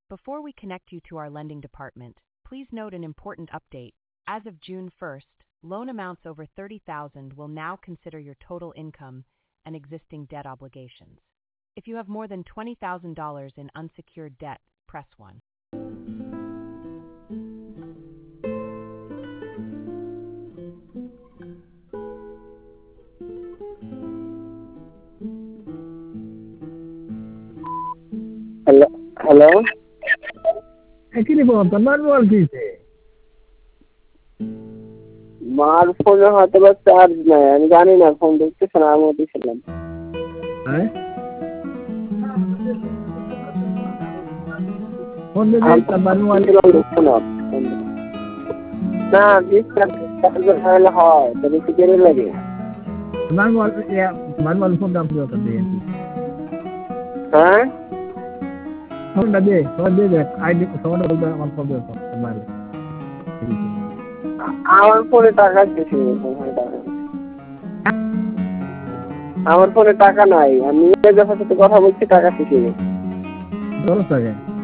Before we connect you to our lending department, please note an important update. As of June 1st, loan amounts over $30,000 will now consider your total income and existing debt obligations. If you have more than $20,000 in unsecured debt, press 1. Hello কি রে বাবা তোমার বল কিছে মার ফোনে হয়তো বা charge নাই আমি জানি না ফোন দেখতেছে না আমি দিছিলাম হ্যাঁ ফোন দে তোমার মোবাইল না ডিসপ্লে চার্জ হয় তবে কি করে লাগে তোমার মোবাইল ফোন দাম দিও তো হ্যাঁ ফোন দে দেখ আইডি ফোন বলতে আমার ফোন দে তোমার আমার ফোনে টাকা দিছি আমার ফোনে টাকা নাই আমি নিজের সাথে কথা বলছি টাকা দিছি দরকার